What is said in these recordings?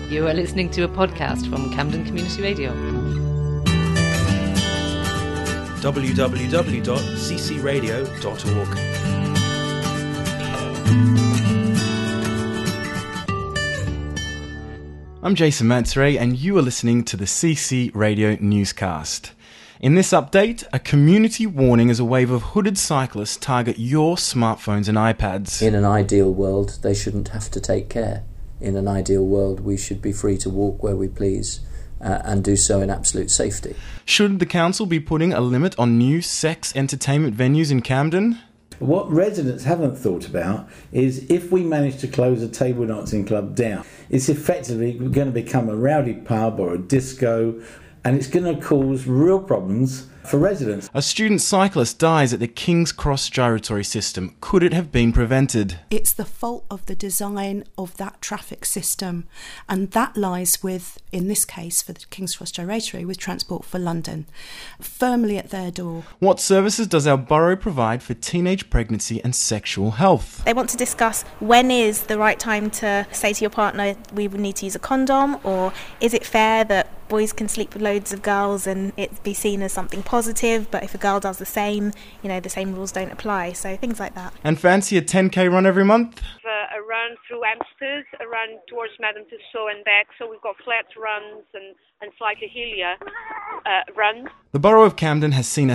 You are listening to a podcast from Camden Community Radio. www.ccradio.org. I'm Jason Mantzray, and you are listening to the CC Radio newscast. In this update, a community warning as a wave of hooded cyclists target your smartphones and iPads. In an ideal world, they shouldn't have to take care. In an ideal world, we should be free to walk where we please and do so in absolute safety. Should the council be putting a limit on new sex entertainment venues in Camden? What residents haven't thought about is if we manage to close a table dancing club down, it's effectively going to become a rowdy pub or a disco, and it's going to cause real problems for residents. A student cyclist dies at the King's Cross gyratory system. Could it have been prevented? It's the fault of the design of that traffic system, and that lies with, in this case for the King's Cross gyratory, with Transport for London, firmly at their door. What services does our borough provide for teenage pregnancy and sexual health? They want to discuss when is the right time to say to your partner, we would need to use a condom, or is it fair that boys can sleep with loads of girls and it be seen as something positive, but if a girl does the same, the same rules don't apply. So things like that. And fancy a 10k run every month? A run through Amsterdam, a run towards Madame Tussauds and back. So we've got flat runs and slightly hillier runs. The Borough of Camden has seen a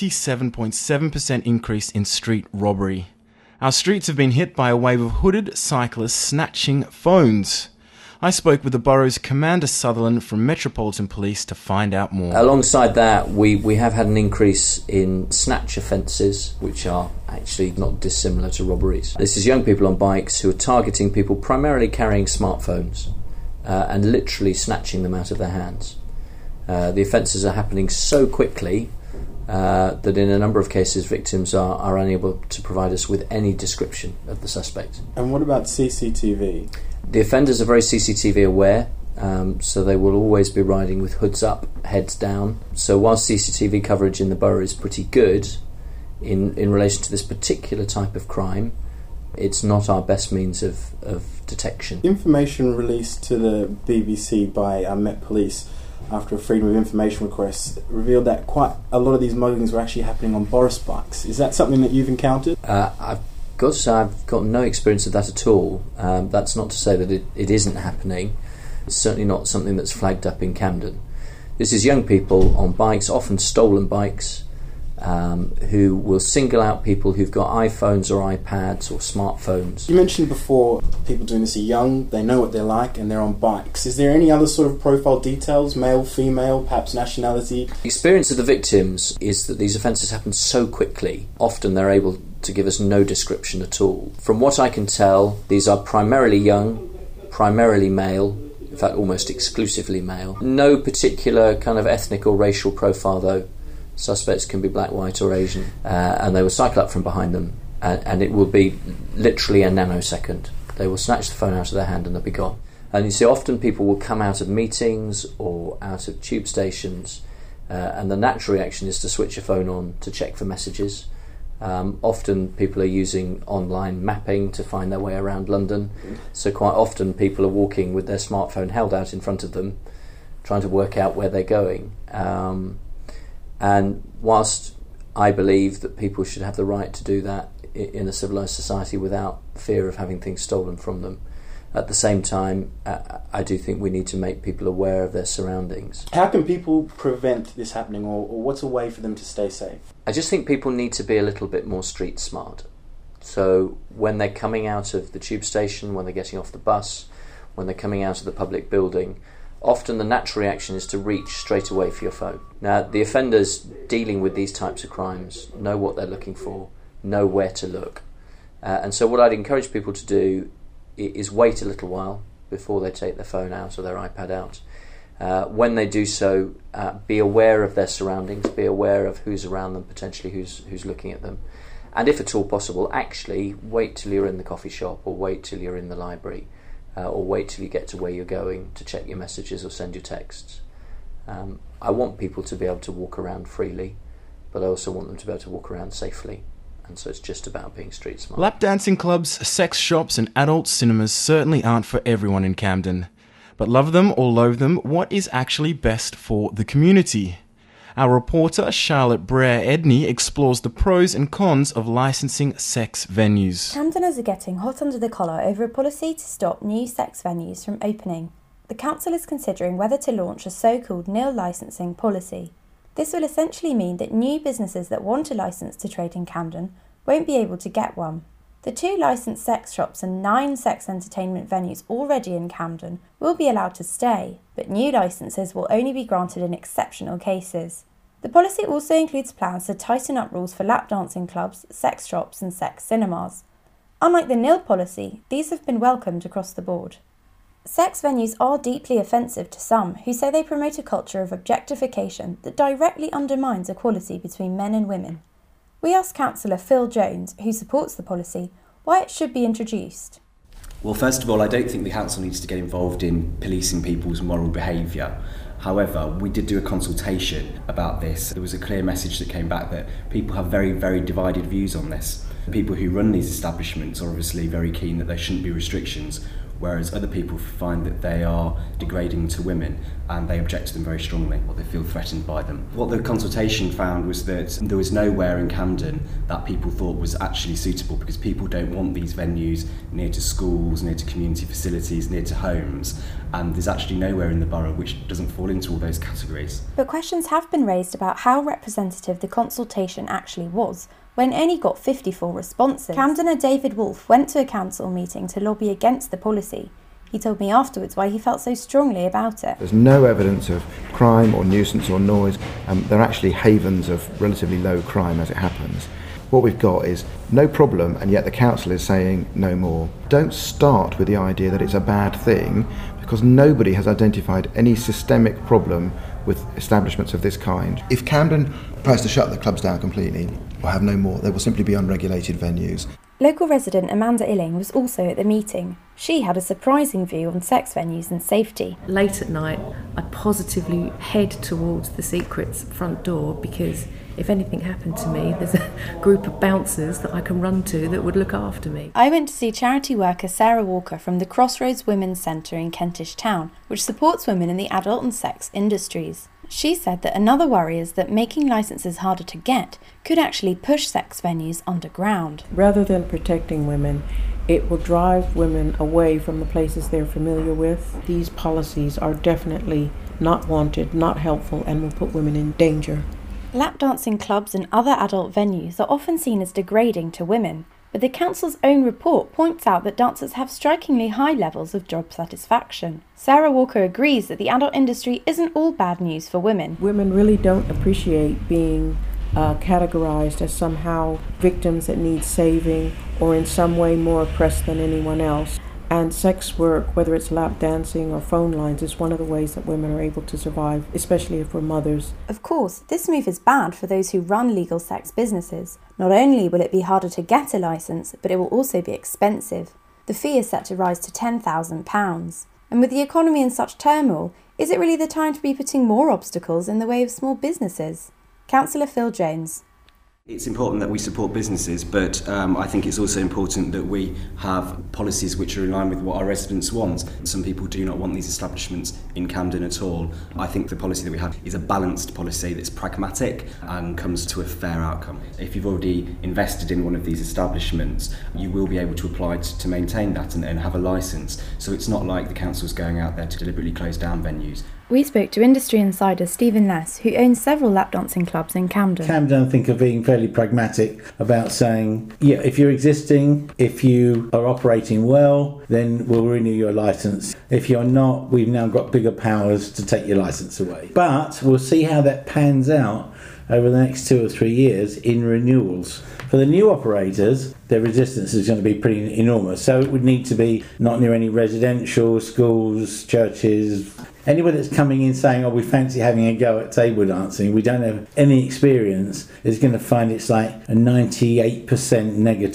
37.7% increase in street robbery. Our streets have been hit by a wave of hooded cyclists snatching phones. I spoke with the borough's Commander Sutherland from Metropolitan Police to find out more. Alongside that, we have had an increase in snatch offences, which are actually not dissimilar to robberies. This is young people on bikes who are targeting people primarily carrying smartphones and literally snatching them out of their hands. The offences are happening so quickly that in a number of cases victims are unable to provide us with any description of the suspect. And what about CCTV? The offenders are very CCTV aware, so they will always be riding with hoods up, heads down. So while CCTV coverage in the borough is pretty good in relation to this particular type of crime, it's not our best means of detection. Information released to the BBC by Met Police after a Freedom of Information request revealed that quite a lot of these mugglings were actually happening on Boris bikes. Is that something that you've encountered? I've got no experience of that at all. That's not to say that it isn't happening. It's certainly not something that's flagged up in Camden. This is young people on bikes, often stolen bikes, who will single out people who've got iPhones or iPads or smartphones. You mentioned before people doing this are young, they know what they're like, and they're on bikes. Is there any other sort of profile details, male, female, perhaps nationality? The experience of the victims is that these offences happen so quickly. Often they're able to give us no description at all. From what I can tell, these are primarily young, primarily male, in fact almost exclusively male. No particular kind of ethnic or racial profile though. Suspects can be black, white or Asian, and they will cycle up from behind them, and it will be literally a nanosecond. They will snatch the phone out of their hand and they'll be gone. And you see often people will come out of meetings or out of tube stations, and the natural reaction is to switch your phone on to check for messages. Often people are using online mapping to find their way around London, so quite often people are walking with their smartphone held out in front of them, trying to work out where they're going. And whilst I believe that people should have the right to do that in a civilised society without fear of having things stolen from them, at the same time, I do think we need to make people aware of their surroundings. How can people prevent this happening, or what's a way for them to stay safe? I just think people need to be a little bit more street smart. So when they're coming out of the tube station, when they're getting off the bus, when they're coming out of the public building, often the natural reaction is to reach straight away for your phone. Now, the offenders dealing with these types of crimes know what they're looking for, know where to look. And so what I'd encourage people to do is wait a little while before they take their phone out or their iPad out. When they do so, be aware of their surroundings, be aware of who's around them, potentially who's looking at them. And if at all possible, actually wait till you're in the coffee shop or wait till you're in the library or wait till you get to where you're going to check your messages or send your texts. I want people to be able to walk around freely, but I also want them to be able to walk around safely. And so it's just about being street smart. Lap dancing clubs, sex shops and adult cinemas certainly aren't for everyone in Camden. But love them or loathe them, what is actually best for the community? Our reporter Charlotte Brer-Edney explores the pros and cons of licensing sex venues. Camdeners are getting hot under the collar over a policy to stop new sex venues from opening. The council is considering whether to launch a so-called nil licensing policy. This will essentially mean that new businesses that want a licence to trade in Camden won't be able to get one. The 2 licensed sex shops and 9 sex entertainment venues already in Camden will be allowed to stay, but new licences will only be granted in exceptional cases. The policy also includes plans to tighten up rules for lap dancing clubs, sex shops and sex cinemas. Unlike the nil policy, these have been welcomed across the board. Sex venues are deeply offensive to some who say they promote a culture of objectification that directly undermines equality between men and women. We asked Councillor Phil Jones, who supports the policy, why it should be introduced. Well, first of all, I don't think the council needs to get involved in policing people's moral behaviour. However, we did do a consultation about this. There was a clear message that came back that people have very, very divided views on this. The people who run these establishments are obviously very keen that there shouldn't be restrictions, whereas other people find that they are degrading to women and they object to them very strongly, or they feel threatened by them. What the consultation found was that there was nowhere in Camden that people thought was actually suitable, because people don't want these venues near to schools, near to community facilities, near to homes, and there's actually nowhere in the borough which doesn't fall into all those categories. But questions have been raised about how representative the consultation actually was, when only got 54 responses. Camdener David Wolfe went to a council meeting to lobby against the policy. He told me afterwards why he felt so strongly about it. There's no evidence of crime or nuisance or noise. They're actually havens of relatively low crime as it happens. What we've got is no problem, and yet the council is saying no more. Don't start with the idea that it's a bad thing, because nobody has identified any systemic problem with establishments of this kind. If Camden tries to shut the clubs down completely, or have no more, they will simply be unregulated venues. Local resident Amanda Illing was also at the meeting. She had a surprising view on sex venues and safety. Late at night, I positively head towards the Secrets front door, because if anything happened to me, there's a group of bouncers that I can run to that would look after me. I went to see charity worker Sarah Walker from the Crossroads Women's Centre in Kentish Town, which supports women in the adult and sex industries. She said that another worry is that making licences harder to get could actually push sex venues underground. Rather than protecting women, it will drive women away from the places they're familiar with. These policies are definitely not wanted, not helpful, and will put women in danger. Lap dancing clubs and other adult venues are often seen as degrading to women, but the council's own report points out that dancers have strikingly high levels of job satisfaction. Sarah Walker agrees that the adult industry isn't all bad news for women. Women really don't appreciate being categorized as somehow victims that need saving or in some way more oppressed than anyone else. And sex work, whether it's lap dancing or phone lines, is one of the ways that women are able to survive, especially if we're mothers. Of course, this move is bad for those who run legal sex businesses. Not only will it be harder to get a licence, but it will also be expensive. The fee is set to rise to £10,000. And with the economy in such turmoil, is it really the time to be putting more obstacles in the way of small businesses? Councillor Phil Jones. It's important that we support businesses, but I think it's also important that we have policies which are in line with what our residents want. Some people do not want these establishments in Camden at all. I think the policy that we have is a balanced policy that's pragmatic and comes to a fair outcome. If you've already invested in one of these establishments, you will be able to apply to maintain that and have a licence. So it's not like the council's going out there to deliberately close down venues. We spoke to industry insider Stephen Ness, who owns several lap dancing clubs in Camden. Camden, I think, are being fairly pragmatic about saying, yeah, if you're existing, if you are operating well, then we'll renew your licence. If you're not, we've now got bigger powers to take your licence away. But we'll see how that pans out over the next 2 or 3 years in renewals. For the new operators, their resistance is going to be pretty enormous. So it would need to be not near any residential, schools, churches. Anybody that's coming in saying, oh, we fancy having a go at table dancing, we don't have any experience, is going to find it's like a 98% negative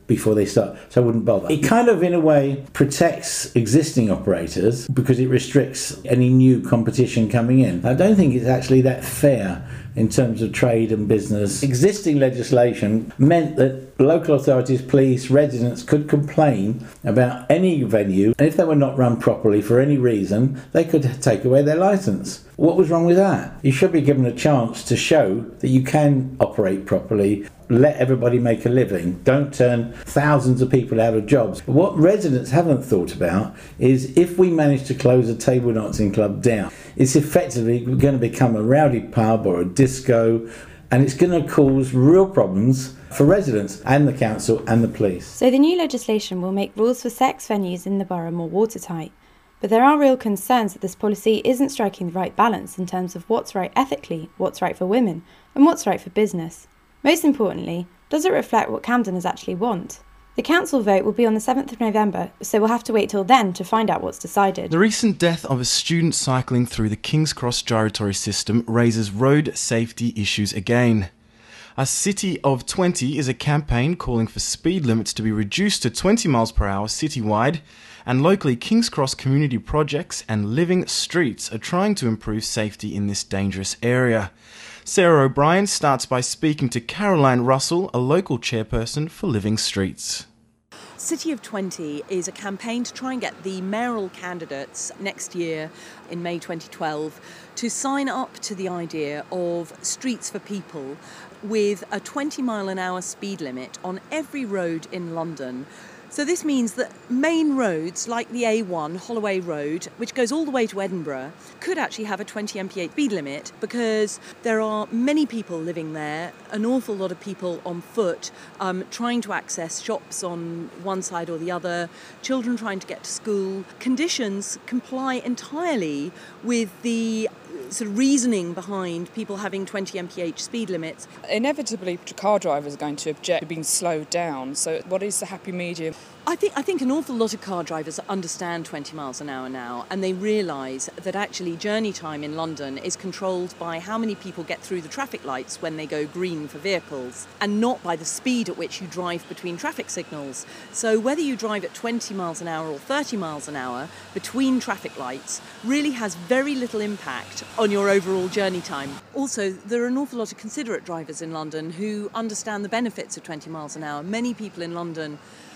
before they start, so I wouldn't bother. It kind of, in a way, protects existing operators because it restricts any new competition coming in. I don't think it's actually that fair in terms of trade and business. Existing legislation meant that local authorities, police, residents could complain about any venue, and if they were not run properly for any reason, they could take away their licence. What was wrong with that? You should be given a chance to show that you can operate properly, let everybody make a living, don't turn thousands of people out of jobs. What residents haven't thought about is if we manage to close a table dancing club down, it's effectively going to become a rowdy pub or a disco, and it's going to cause real problems for residents and the council and the police. So the new legislation will make rules for sex venues in the borough more watertight. But there are real concerns that this policy isn't striking the right balance in terms of what's right ethically, what's right for women, and what's right for business. Most importantly, does it reflect what Camdeners actually want? The council vote will be on the 7th of November, so we'll have to wait till then to find out what's decided. The recent death of a student cycling through the King's Cross gyratory system raises road safety issues again. A City of 20 is a campaign calling for speed limits to be reduced to 20 miles per hour citywide, and locally King's Cross Community Projects and Living Streets are trying to improve safety in this dangerous area. Sarah O'Brien starts by speaking to Caroline Russell, a local chairperson for Living Streets. City of 20 is a campaign to try and get the mayoral candidates next year in May 2012 to sign up to the idea of streets for people with a 20 mile an hour speed limit on every road in London. So this means that main roads like the A1 Holloway Road, which goes all the way to Edinburgh, could actually have a 20 mph speed limit because there are many people living there, an awful lot of people on foot, trying to access shops on one side or the other, children trying to get to school. Conditions comply entirely with the sort of reasoning behind people having 20 mph speed limits. Inevitably, car drivers are going to object to being slowed down. So what is the happy medium? I think an awful lot of car drivers understand 20 miles an hour now, and they realise that actually journey time in London is controlled by how many people get through the traffic lights when they go green for vehicles, and not by the speed at which you drive between traffic signals. So whether you drive at 20 miles an hour or 30 miles an hour between traffic lights really has very little impact on your overall journey time. Also, there are an awful lot of considerate drivers in London who understand the benefits of 20 miles an hour. Many people in London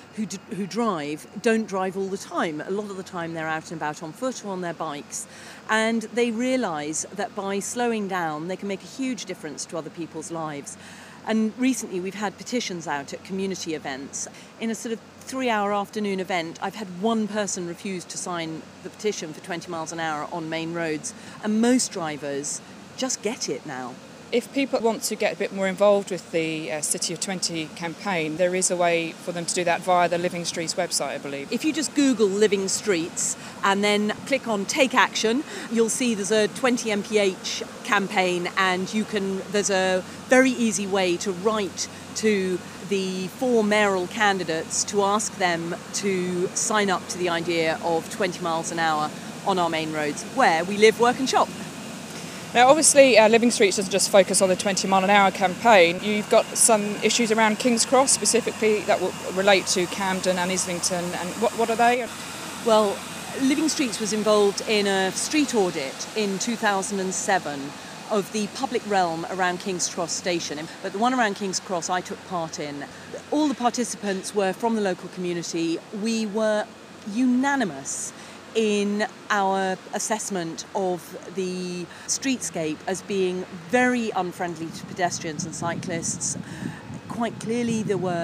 who drive don't drive all the time. A lot of the time they're out and about on foot or on their bikes, and they realise that by slowing down they can make a huge difference to other people's lives. And recently we've had petitions out at community events. In a sort of 3-hour afternoon event, I've had one person refuse to sign the petition for 20 miles an hour on main roads, and most drivers just get it now. If people want to get a bit more involved with the City of 20 campaign, there is a way for them to do that via the Living Streets website, I believe. If you just Google Living Streets and then click on Take Action, you'll see there's a 20 mph campaign, and there's a very easy way to write to the 4 mayoral candidates to ask them to sign up to the idea of 20 miles an hour on our main roads where we live, work and shop. Now, obviously, Living Streets doesn't just focus on the 20 mile an hour campaign. You've got some issues around King's Cross specifically that will relate to Camden and Islington. And what are they? Well, Living Streets was involved in a street audit in 2007 of the public realm around King's Cross station. But the one around King's Cross I took part in. All the participants were from the local community. We were unanimous in our assessment of the streetscape as being very unfriendly to pedestrians and cyclists. Quite clearly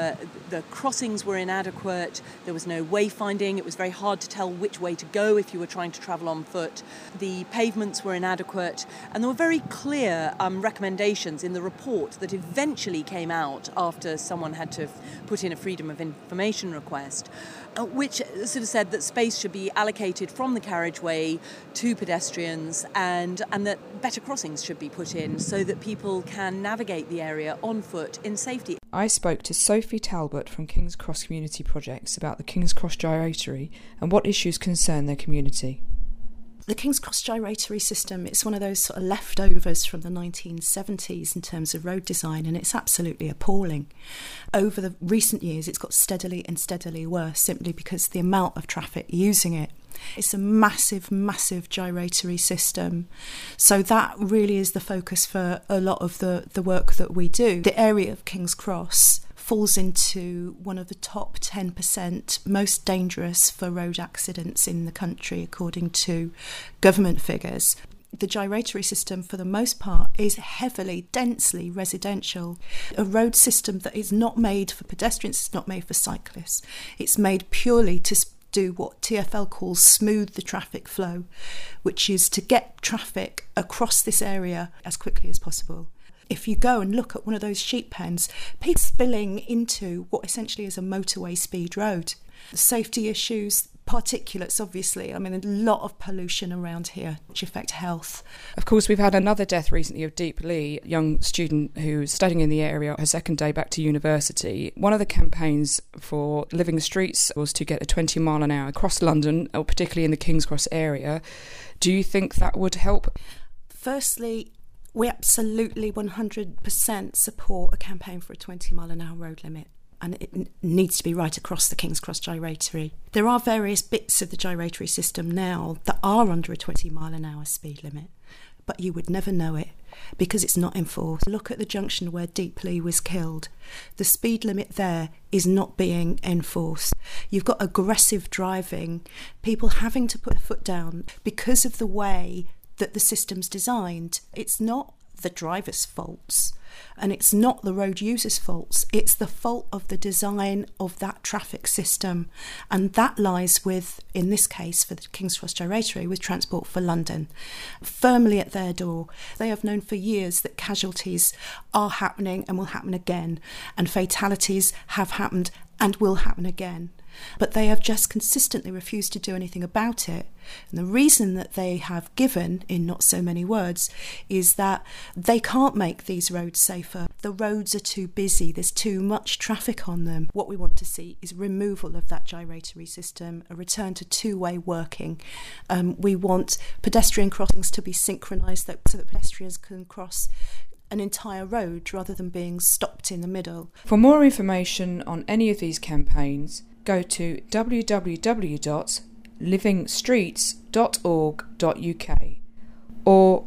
the crossings were inadequate, there was no wayfinding, it was very hard to tell which way to go if you were trying to travel on foot. The pavements were inadequate, and there were very clear recommendations in the report that eventually came out after someone had to put in a Freedom of Information request, which sort of said that space should be allocated from the carriageway to pedestrians, and that better crossings should be put in so that people can navigate the area on foot in safety. I spoke to Sophie Talbot from King's Cross Community Projects about the King's Cross Gyratory and what issues concern their community. The King's Cross gyratory system, it's one of those sort of leftovers from the 1970s in terms of road design, and it's absolutely appalling. Over the recent years, it's got steadily and steadily worse, simply because the amount of traffic using it. It's a massive, massive gyratory system. So that really is the focus for a lot of the work that we do. The area of King's Cross falls into one of the top 10% most dangerous for road accidents in the country, according to government figures. The gyratory system, for the most part, is heavily, densely residential. A road system that is not made for pedestrians, it's not made for cyclists. It's made purely to do what TfL calls smooth the traffic flow, which is to get traffic across this area as quickly as possible. If you go and look at one of those sheep pens, people spilling into what essentially is a motorway speed road. The safety issues, particulates, obviously. I mean, a lot of pollution around here, which affect health. Of course, we've had another death recently of Deep Lee, a young student who's studying in the area, her second day back to university. One of the campaigns for Living Streets was to get a 20 mile an hour across London, or particularly in the King's Cross area. Do you think that would help? Firstly, we absolutely 100% support a campaign for a 20 mile an hour road limit. And it needs to be right across the King's Cross gyratory. There are various bits of the gyratory system now that are under a 20 mile an hour speed limit, but you would never know it because it's not enforced. Look at the junction where Deep Lee was killed. The speed limit there is not being enforced. You've got aggressive driving, people having to put their foot down because of the way that the system's designed. It's not the driver's faults and it's not the road users' faults. It's the fault of the design of that traffic system, and that lies with, in this case for the King's Cross gyratory, with Transport for London, firmly at their door. They have known for years that casualties are happening and will happen again, and fatalities have happened and will happen again. But they have just consistently refused to do anything about it. And the reason that they have given, in not so many words, is that they can't make these roads safer. The roads are too busy, there's too much traffic on them. What we want to see is removal of that gyratory system, a return to two-way working. We want pedestrian crossings to be synchronised so that pedestrians can cross an entire road rather than being stopped in the middle. For more information on any of these campaigns, go to www.livingstreets.org.uk or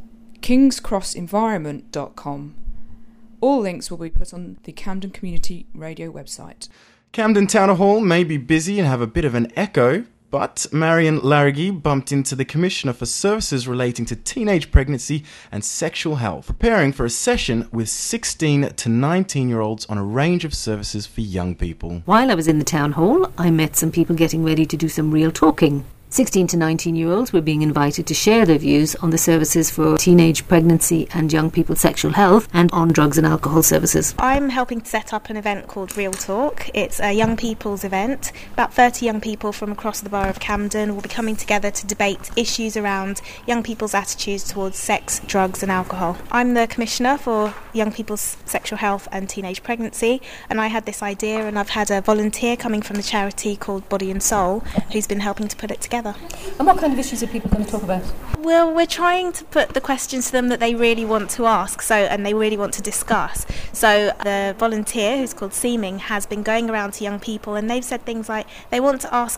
kingscrossenvironment.com. All links will be put on the Camden Community Radio website. Camden Town Hall may be busy and have a bit of an echo, but Marion Larragee bumped into the Commissioner for Services relating to teenage pregnancy and sexual health, preparing for a session with 16 to 19-year-olds on a range of services for young people. While I was in the town hall, I met some people getting ready to do some real talking. 16 to 19-year-olds were being invited to share their views on the services for teenage pregnancy and young people's sexual health and on drugs and alcohol services. I'm helping to set up an event called Real Talk. It's a young people's event. About 30 young people from across the borough of Camden will be coming together to debate issues around young people's attitudes towards sex, drugs and alcohol. I'm the Commissioner for young people's sexual health and teenage pregnancy, and I had this idea, and I've had a volunteer coming from the charity called Body and Soul who's been helping to put it together. And what kind of issues are people going to talk about? Well, we're trying to put the questions to them that they really want to ask, and they really want to discuss. So the volunteer, who's called Seeming, has been going around to young people, and they've said things like they want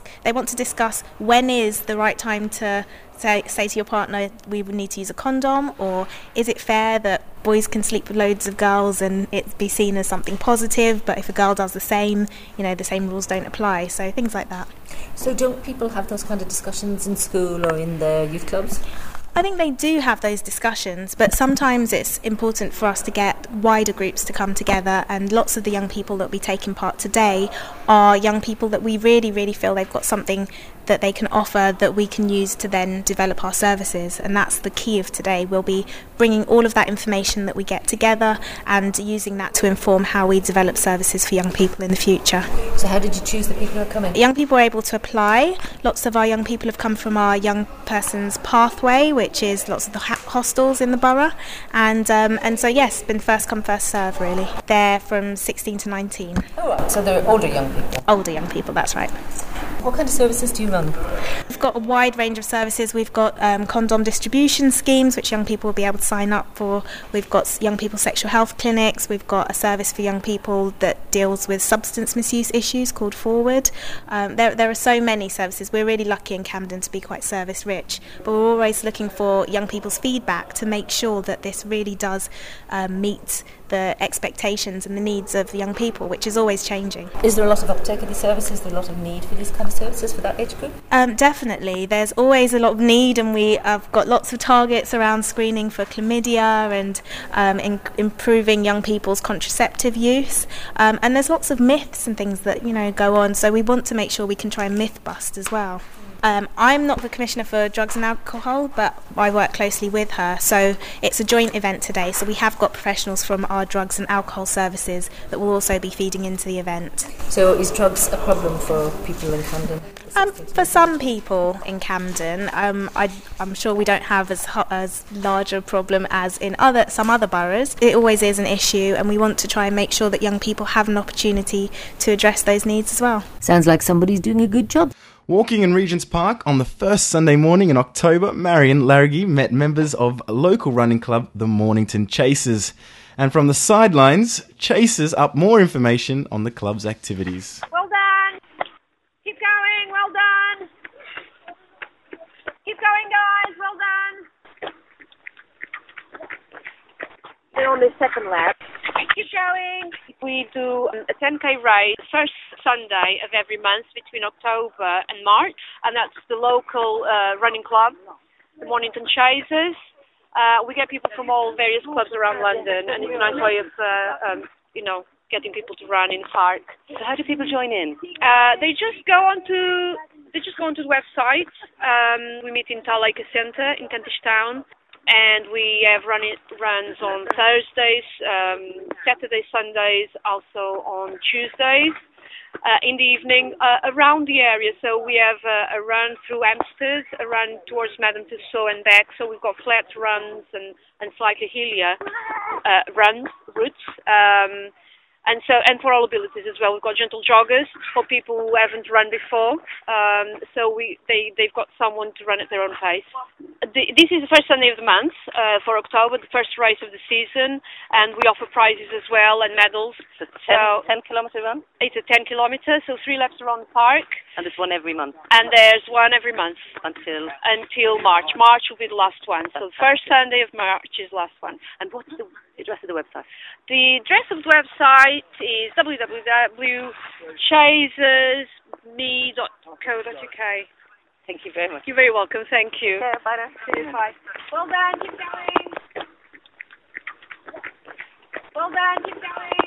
to discuss when is the right time to say to your partner, we would need to use a condom, or is it fair that boys can sleep with loads of girls and it be seen as something positive, but if a girl does the same, the same rules don't apply. So things like that. So don't people have those kind of discussions in school or in the youth clubs? I think they do have those discussions, but sometimes it's important for us to get wider groups to come together, and lots of the young people that will be taking part today are young people that we really, really feel they've got something that they can offer that we can use to then develop our services, and that's the key of today. We'll be bringing all of that information that we get together and using that to inform how we develop services for young people in the future. So how did you choose the people who are coming? Young people were able to apply. Lots of our young people have come from our Young Persons Pathway, which is lots of the hostels in the borough, and so yes, been first come first serve really. They're from 16 to 19. Oh, right. So they're older young people? Older young people, that's right. What kind of services do you run? We've got a wide range of services. We've got condom distribution schemes, which young people will be able to sign up for. We've got young people sexual health clinics. We've got a service for young people that deals with substance misuse issues called Forward. There are so many services. We're really lucky in Camden to be quite service rich, but we're always looking for young people's feedback to make sure that this really does meet the expectations and the needs of the young people, which is always changing. Is there a lot of uptake of these services? Is there a lot of need for these kind of services for that age group? Definitely. There's always a lot of need, and we have got lots of targets around screening for chlamydia and improving young people's contraceptive use. And there's lots of myths and things that, go on, so we want to make sure we can try and myth bust as well. I'm not the Commissioner for Drugs and Alcohol, but I work closely with her, so it's a joint event today, so we have got professionals from our drugs and alcohol services that will also be feeding into the event. So is drugs a problem for people in Camden? For some people in Camden, I'm sure we don't have as large a problem as in some other boroughs. It always is an issue, and we want to try and make sure that young people have an opportunity to address those needs as well. Sounds like somebody's doing a good job. Walking in Regent's Park on the first Sunday morning in October, Marion Larragee met members of a local running club, the Mornington Chasers. And from the sidelines, Chasers up more information on the club's activities. Well done. Keep going. Well done. Keep going, guys. Well done. They're on the second lap. Keep going. We do a 10k race first Sunday of every month between October and March, and that's the local running club, the Mornington Chasers. We get people from all various clubs around London, and it's a nice way of, getting people to run in the park. So how do people join in? They just go onto the website. We meet in Talaika Centre in Kentish Town. And we have runs on Thursdays, Saturdays, Sundays, also on Tuesdays in the evening around the area. So we have a run through Amsterdam, a run towards Madame Tussauds and back. So we've got flat runs and slightly hillier routes. And for all abilities as well. We've got gentle joggers for people who haven't run before. So they've got someone to run at their own pace. This is the first Sunday of the month for October, the first race of the season, and we offer prizes as well and medals. So 10-kilometre run? It's a 10 kilometre, so 3 laps around the park. And there's one every month? And there's one every month. Until March. March will be the last one. So the first Sunday of March is the last one. And what's the address of the website? The address of the website is www.chasersme.co.uk. Thank you very much. You're very welcome. Thank you. Yeah, bye now. Cheers, bye. Well done. Keep going. Well done. Keep going.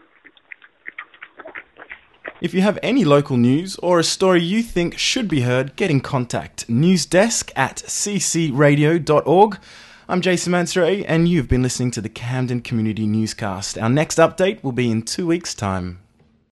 If you have any local news or a story you think should be heard, get in contact. newsdesk@ccradio.org. I'm Jason Mansouri, and you've been listening to the Camden Community Newscast. Our next update will be in 2 weeks' time.